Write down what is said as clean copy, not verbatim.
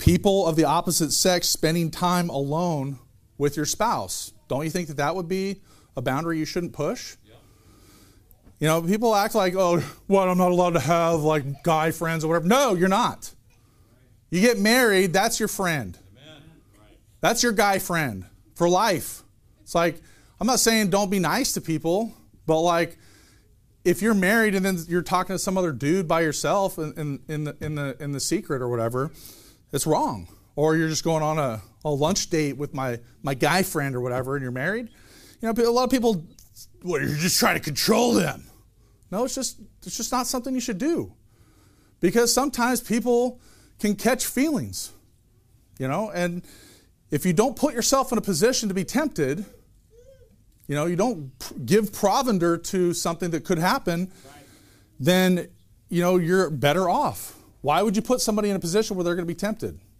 people of the opposite sex spending time alone with your spouse. Don't you think that that would be a boundary you shouldn't push? Yeah. You know, people act like, oh, what, I'm not allowed to have like guy friends or whatever. No, you're not. You get married, that's your friend. Amen. That's your guy friend for life. It's like, I'm not saying don't be nice to people, but like, if you're married and then you're talking to some other dude by yourself in the secret or whatever, it's wrong. Or you're just going on a lunch date with my guy friend or whatever, and you're married. You know, a lot of people, well, you're just trying to control them. No, it's just not something you should do, because sometimes people can catch feelings, you know, and if you don't put yourself in a position to be tempted, you know, you don't give provender to something that could happen, then, you know, you're better off. Why would you put somebody in a position where they're going to be tempted?